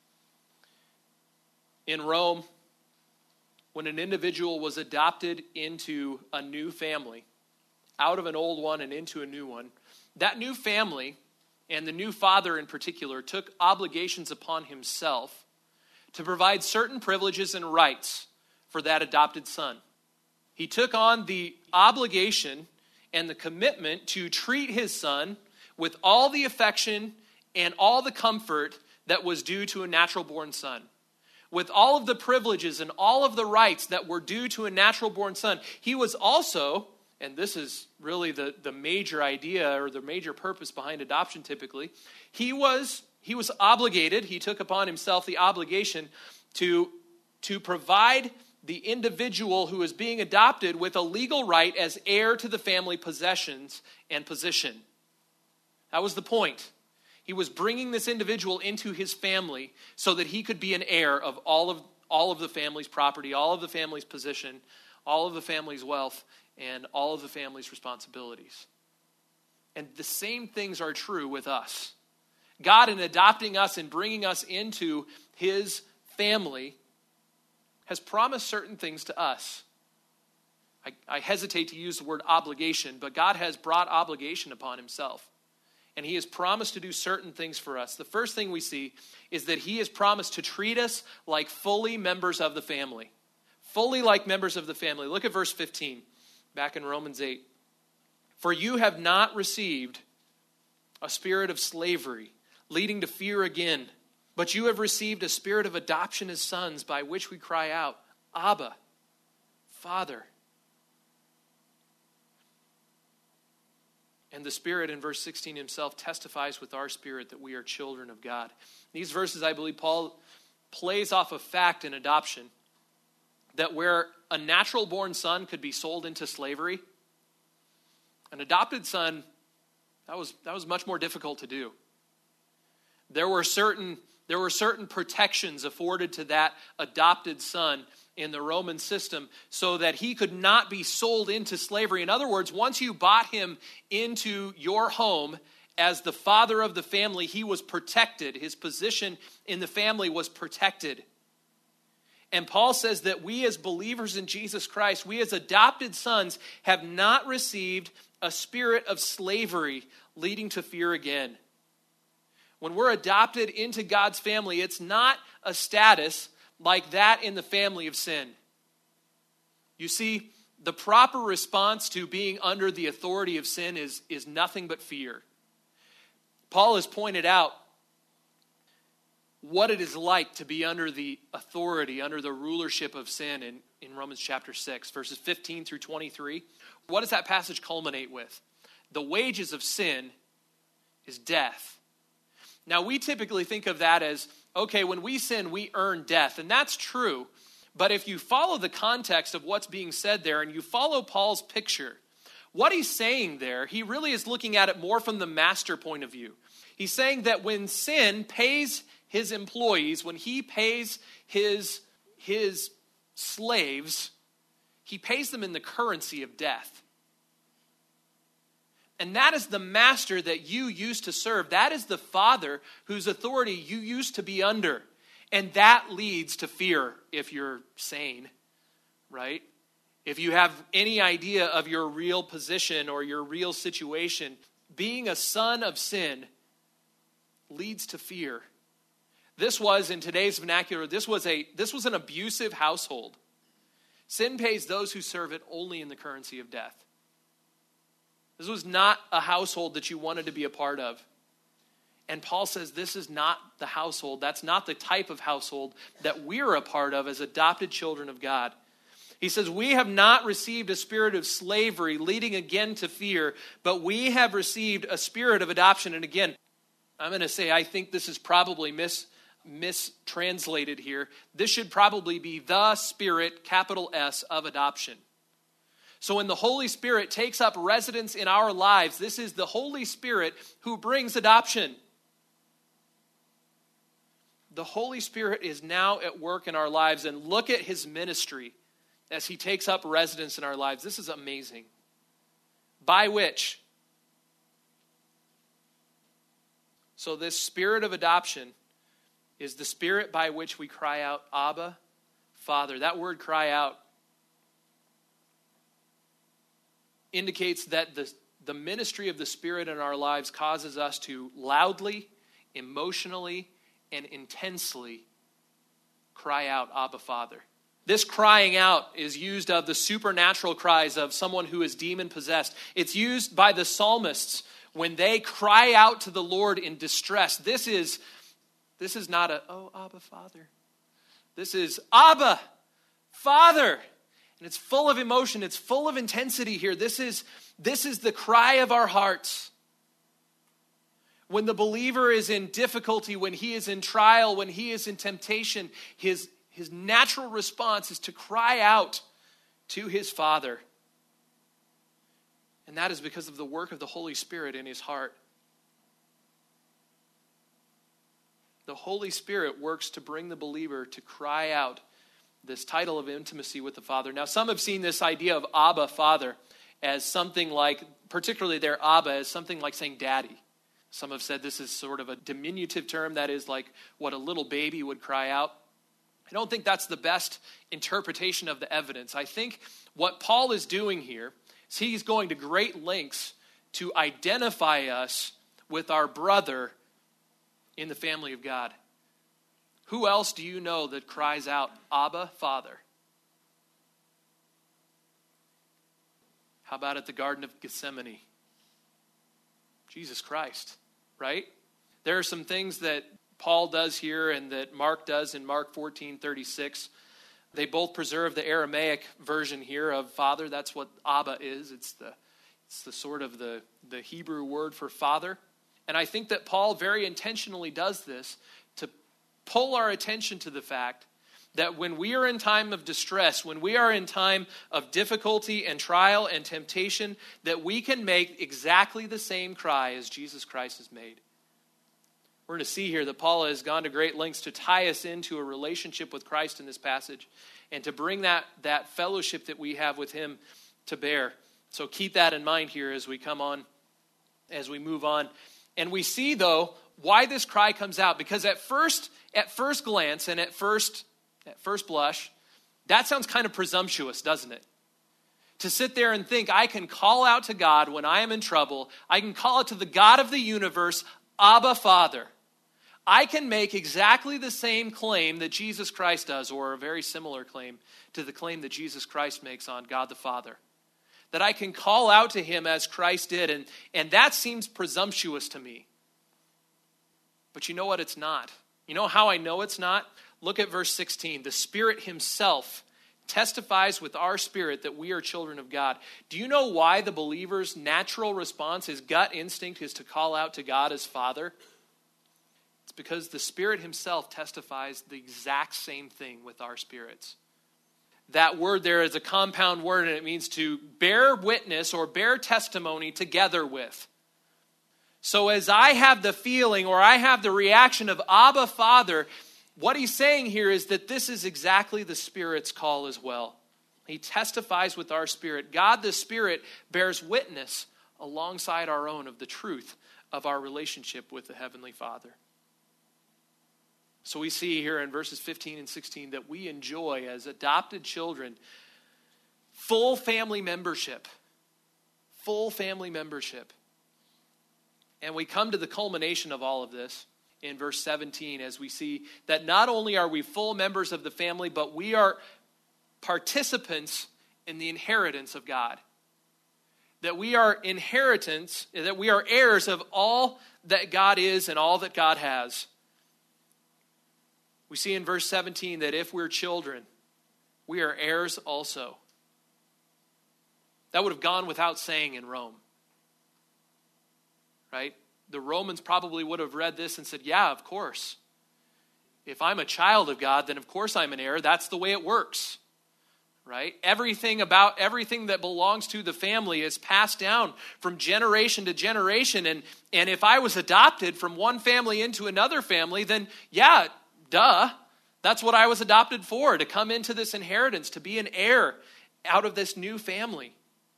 In Rome, when an individual was adopted into a new family, out of an old one and into a new one, that new family, and the new father in particular, took obligations upon himself to provide certain privileges and rights for that adopted son. He took on the obligation and the commitment to treat his son with all the affection and all the comfort that was due to a natural-born son. With all of the privileges and all of the rights that were due to a natural-born son, he was also, and this is really the major idea or the major purpose behind adoption typically, he was obligated, he took upon himself the obligation to provide the individual who is being adopted with a legal right as heir to the family possessions and position. That was the point. He was bringing this individual into his family so that he could be an heir of all of the family's property, all of the family's position, all of the family's wealth, and all of the family's responsibilities. And the same things are true with us. God, in adopting us and bringing us into his family, has promised certain things to us. I hesitate to use the word obligation, but God has brought obligation upon himself. And he has promised to do certain things for us. The first thing we see is that he has promised to treat us like fully members of the family. Fully like members of the family. Look at verse 15, back in Romans 8. For you have not received a spirit of slavery, leading to fear again, but you have received a spirit of adoption as sons, by which we cry out, Abba, Father. And the Spirit in verse 16 himself testifies with our spirit that we are children of God. These verses, I believe, Paul plays off a fact in adoption, that where a natural-born son could be sold into slavery, an adopted son, that was much more difficult to do. There were certain protections afforded to that adopted son in the Roman system so that he could not be sold into slavery. In other words, once you bought him into your home as the father of the family, he was protected. His position in the family was protected. And Paul says that we as believers in Jesus Christ, we as adopted sons, have not received a spirit of slavery leading to fear again. When we're adopted into God's family, it's not a status like that in the family of sin. You see, the proper response to being under the authority of sin is nothing but fear. Paul has pointed out what it is like to be under the authority, under the rulership of sin in Romans chapter 6, verses 15 through 23. What does that passage culminate with? The wages of sin is death. Now, we typically think of that as, okay, when we sin, we earn death. And that's true. But if you follow the context of what's being said there and you follow Paul's picture, what he's saying there, he really is looking at it more from the master point of view. He's saying that when sin pays his employees, when he pays his slaves, he pays them in the currency of death. And that is the master that you used to serve. That is the father whose authority you used to be under. And that leads to fear if you're sane, right? If you have any idea of your real position or your real situation, being a son of sin leads to fear. This was, in today's vernacular, this was an abusive household. Sin pays those who serve it only in the currency of death. This was not a household that you wanted to be a part of. And Paul says this is not the household. That's not the type of household that we're a part of as adopted children of God. He says, we have not received a spirit of slavery leading again to fear, but we have received a spirit of adoption. And again, I'm going to say I think this is probably mistranslated here. This should probably be the Spirit, capital S, of adoption. So when the Holy Spirit takes up residence in our lives, this is the Holy Spirit who brings adoption. The Holy Spirit is now at work in our lives, and look at his ministry as he takes up residence in our lives. This is amazing. By which? So this spirit of adoption is the spirit by which we cry out, Abba, Father. That word cry out indicates that the ministry of the Spirit in our lives causes us to loudly, emotionally, and intensely cry out, Abba, Father. This crying out is used of the supernatural cries of someone who is demon-possessed. It's used by the psalmists when they cry out to the Lord in distress. This is not a, oh, Abba, Father. This is Abba, Father. And it's full of emotion. It's full of intensity here. This is the cry of our hearts. When the believer is in difficulty, when he is in trial, when he is in temptation, his natural response is to cry out to his Father. And that is because of the work of the Holy Spirit in his heart. The Holy Spirit works to bring the believer to cry out this title of intimacy with the Father. Now, some have seen this idea of Abba, Father, as something like, particularly their Abba, as something like saying daddy. Some have said this is sort of a diminutive term, that is like what a little baby would cry out. I don't think that's the best interpretation of the evidence. I think what Paul is doing here is he's going to great lengths to identify us with our brother in the family of God. Who else do you know that cries out, Abba, Father? How about at the Garden of Gethsemane? Jesus Christ, right? There are some things that Paul does here and that Mark does in Mark 14:36. They both preserve the Aramaic version here of Father. That's what Abba is. It's the sort of the Hebrew word for Father. And I think that Paul very intentionally does this to pull our attention to the fact that when we are in time of distress, when we are in time of difficulty and trial and temptation, that we can make exactly the same cry as Jesus Christ has made. We're going to see here that Paul has gone to great lengths to tie us into a relationship with Christ in this passage and to bring that fellowship that we have with him to bear. So keep that in mind here as we come on, as we move on. And we see, though, why this cry comes out. Because at first glance and at first blush, that sounds kind of presumptuous, doesn't it? To sit there and think, I can call out to God when I am in trouble. I can call out to the God of the universe, Abba, Father. I can make exactly the same claim that Jesus Christ does, or a very similar claim to the claim that Jesus Christ makes on God the Father. That I can call out to him as Christ did, and that seems presumptuous to me. But you know what? It's not. You know how I know it's not? Look at verse 16. The Spirit himself testifies with our spirit that we are children of God. Do you know why the believer's natural response, his gut instinct, is to call out to God as Father? It's because the Spirit himself testifies the exact same thing with our spirits. That word there is a compound word, and it means to bear witness or bear testimony together with. So as I have the feeling or I have the reaction of Abba, Father, what he's saying here is that this is exactly the Spirit's call as well. He testifies with our spirit. God the Spirit bears witness alongside our own of the truth of our relationship with the Heavenly Father. So we see here in verses 15 and 16 that we enjoy as adopted children full family membership. Full family membership. And we come to the culmination of all of this in verse 17 as we see that not only are we full members of the family, but we are participants in the inheritance of God. That we are heirs of all that God is and all that God has. We see in verse 17 that if we're children, we are heirs also. That would have gone without saying in Rome. Right? The Romans probably would have read this and said, yeah, of course. If I'm a child of God, then of course I'm an heir. That's the way it works. Right? Everything that belongs to the family is passed down from generation to generation. And if I was adopted from one family into another family, then yeah, duh. That's what I was adopted for, to come into this inheritance, to be an heir out of this new family.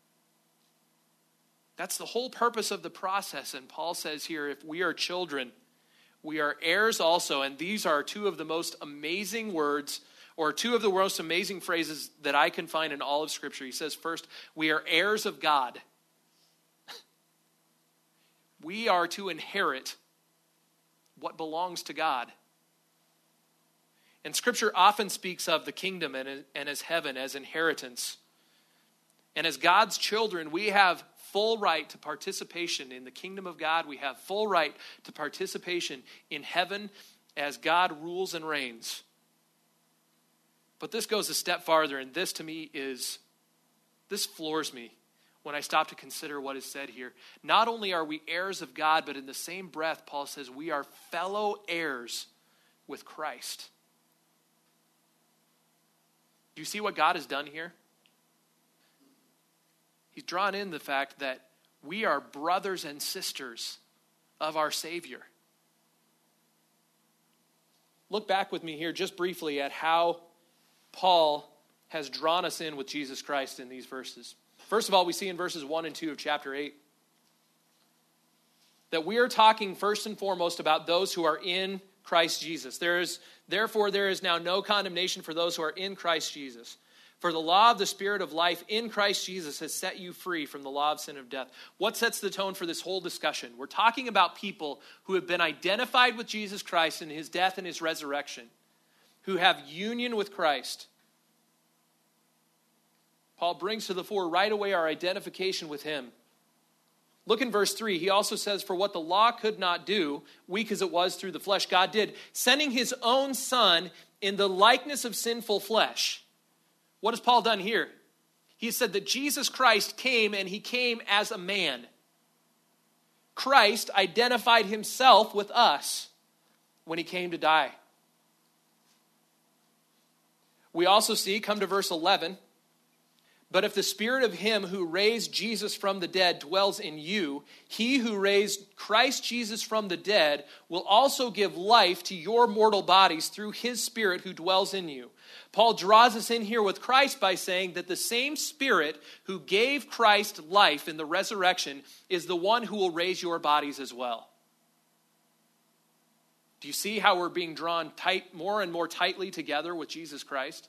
That's the whole purpose of the process. And Paul says here, if we are children, we are heirs also. And these are two of the most amazing words, or two of the most amazing phrases that I can find in all of Scripture. He says, first, we are heirs of God. We are to inherit what belongs to God. And Scripture often speaks of the kingdom and as heaven as inheritance. And as God's children, we have full right to participation in the kingdom of God. We have full right to participation in heaven as God rules and reigns. But this goes a step farther, and this to me this floors me when I stop to consider what is said here. Not only are we heirs of God, but in the same breath, Paul says we are fellow heirs with Christ. Do you see what God has done here? He's drawn in the fact that we are brothers and sisters of our Savior. Look back with me here just briefly at how Paul has drawn us in with Jesus Christ in these verses. First of all, we see in verses 1 and 2 of chapter 8 that we are talking first and foremost about those who are in Christ Jesus. Therefore, there is now no condemnation for those who are in Christ Jesus. For the law of the Spirit of life in Christ Jesus has set you free from the law of sin and of death. What sets the tone for this whole discussion? We're talking about people who have been identified with Jesus Christ in his death and his resurrection, who have union with Christ. Paul brings to the fore right away our identification with him. Look in verse 3. He also says, for what the law could not do, weak as it was through the flesh, God did, sending his own Son in the likeness of sinful flesh. What has Paul done here? He said that Jesus Christ came, and he came as a man. Christ identified himself with us when he came to die. We also see, come to verse 11, but if the Spirit of him who raised Jesus from the dead dwells in you, he who raised Christ Jesus from the dead will also give life to your mortal bodies through his Spirit who dwells in you. Paul draws us in here with Christ by saying that the same Spirit who gave Christ life in the resurrection is the one who will raise your bodies as well. Do you see how we're being drawn tight, more and more tightly together with Jesus Christ?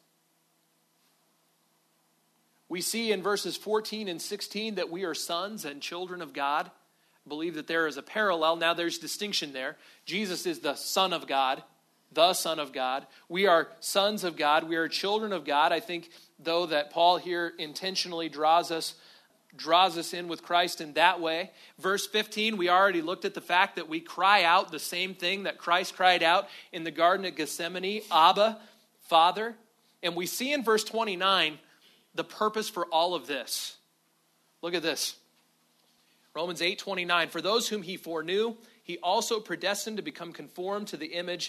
We see in verses 14 and 16 that we are sons and children of God. I believe that there is a parallel. Now there's distinction there. Jesus is the Son of God, the Son of God. We are sons of God. We are children of God. I think, though, that Paul here intentionally draws us in with Christ in that way. Verse 15, we already looked at the fact that we cry out the same thing that Christ cried out in the Garden of Gethsemane, Abba, Father. And we see in verse 29 the purpose for all of this. Look at this. Romans 8:29. For those whom he foreknew, he also predestined to become conformed to the image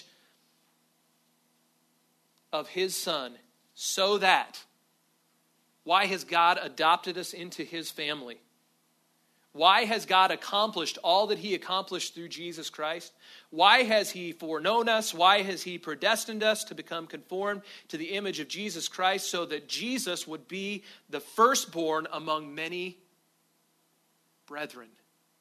of his Son, so that. Why has God adopted us into his family? Why has God accomplished all that he accomplished through Jesus Christ? Why has he foreknown us? Why has he predestined us to become conformed to the image of Jesus Christ so that Jesus would be the firstborn among many brethren?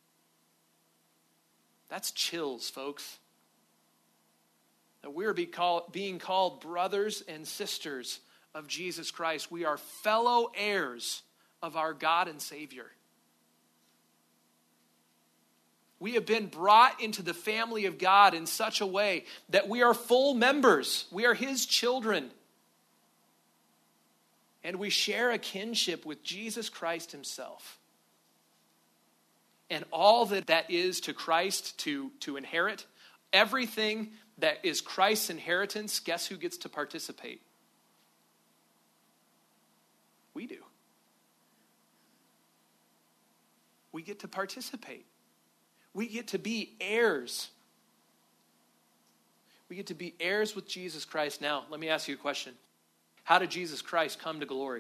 That's chills, folks. That we're being called brothers and sisters of Jesus Christ. We are fellow heirs of our God and Savior. We have been brought into the family of God in such a way that we are full members. We are his children. And we share a kinship with Jesus Christ himself. And all that is to Christ to inherit, everything that is Christ's inheritance, guess who gets to participate? We do. We get to participate. We get to be heirs. We get to be heirs with Jesus Christ. Now, let me ask you a question. How did Jesus Christ come to glory?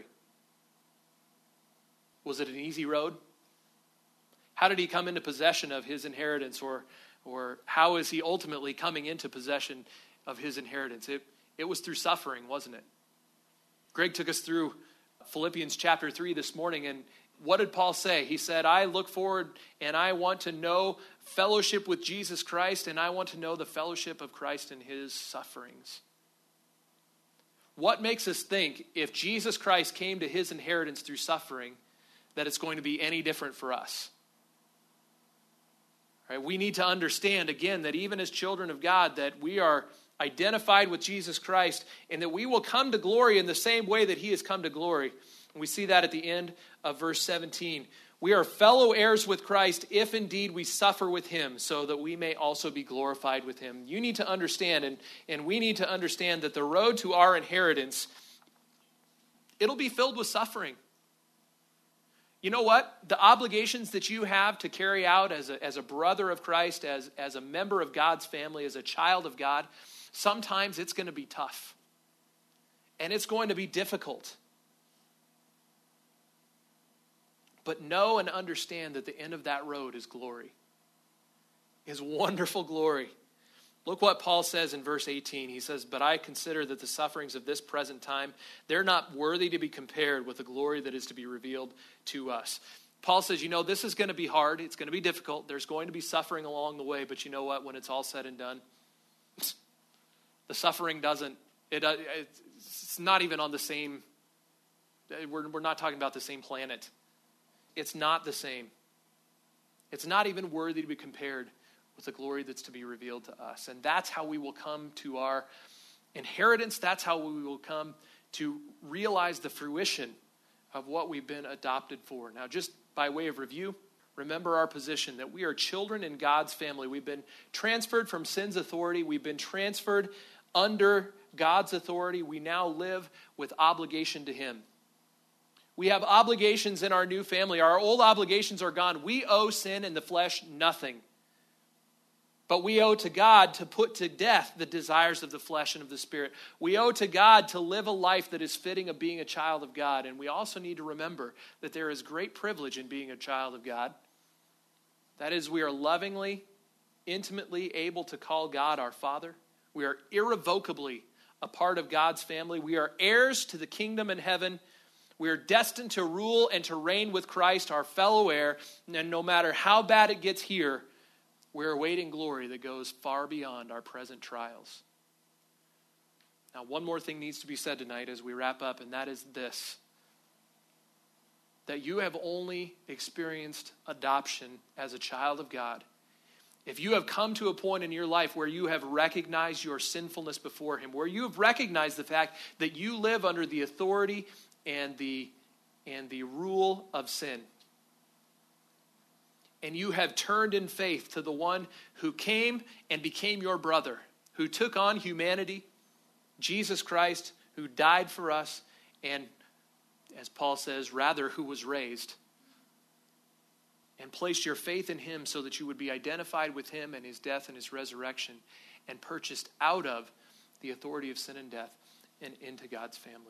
Was it an easy road? How did he come into possession of his inheritance? Or how is he ultimately coming into possession of his inheritance? It was through suffering, wasn't it? Greg took us through Philippians chapter 3 this morning, and what did Paul say? He said, I look forward and I want to know fellowship with Jesus Christ, and I want to know the fellowship of Christ in his sufferings. What makes us think if Jesus Christ came to his inheritance through suffering that it's going to be any different for us? Right? We need to understand, again, that even as children of God, that we are identified with Jesus Christ, and that we will come to glory in the same way that he has come to glory. And we see that at the end of verse 17. We are fellow heirs with Christ if indeed we suffer with him, so that we may also be glorified with him. You need to understand, and we need to understand that the road to our inheritance, it'll be filled with suffering. You know what? The obligations that you have to carry out as a brother of Christ, as a member of God's family, as a child of God, sometimes it's going to be tough. And it's going to be difficult. But know and understand that the end of that road is glory. Is wonderful glory. Look what Paul says in verse 18. He says, "But I consider that the sufferings of this present time, they're not worthy to be compared with the glory that is to be revealed to us." Paul says, this is going to be hard. It's going to be difficult. There's going to be suffering along the way. But you know what? When it's all said and done, the suffering it's not even on the same, we're not talking about the same planet. It's not the same. It's not even worthy to be compared with the glory that's to be revealed to us. And that's how we will come to our inheritance. That's how we will come to realize the fruition of what we've been adopted for. Now, just by way of review, remember our position that we are children in God's family. We've been transferred from sin's authority. We've been transferred under God's authority. We now live with obligation to him. We have obligations in our new family. Our old obligations are gone. We owe sin in the flesh nothing. But we owe to God to put to death the desires of the flesh and of the spirit. We owe to God to live a life that is fitting of being a child of God. And we also need to remember that there is great privilege in being a child of God. That is, we are lovingly, intimately able to call God our Father. We are irrevocably a part of God's family. We are heirs to the kingdom in heaven. We are destined to rule and to reign with Christ, our fellow heir. And no matter how bad it gets here, we're awaiting glory that goes far beyond our present trials. Now, one more thing needs to be said tonight as we wrap up, and that is this: that you have only experienced adoption as a child of God if you have come to a point in your life where you have recognized your sinfulness before him, where you have recognized the fact that you live under the authority and the rule of sin. And you have turned in faith to the one who came and became your brother, who took on humanity, Jesus Christ, who died for us, and, as Paul says, rather, who was raised, and placed your faith in him so that you would be identified with him and his death and his resurrection, and purchased out of the authority of sin and death and into God's family.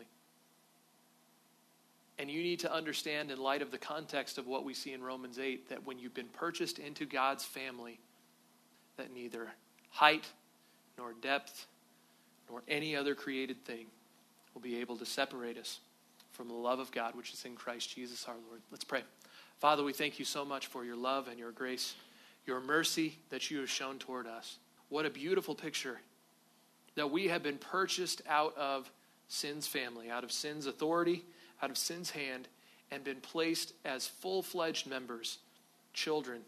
And you need to understand, in light of the context of what we see in Romans 8, that when you've been purchased into God's family, that neither height nor depth nor any other created thing will be able to separate us from the love of God, which is in Christ Jesus our Lord. Let's pray. Father, we thank you so much for your love and your grace, your mercy that you have shown toward us. What a beautiful picture that we have been purchased out of sin's family, out of sin's authority, out of sin's hand, and been placed as full-fledged members, children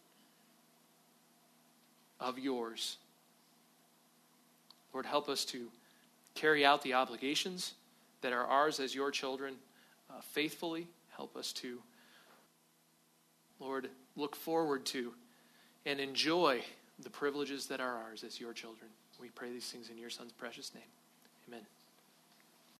of yours. Lord, help us to carry out the obligations that are ours as your children faithfully. Help us to, Lord, look forward to and enjoy the privileges that are ours as your children. We pray these things in your Son's precious name. Amen.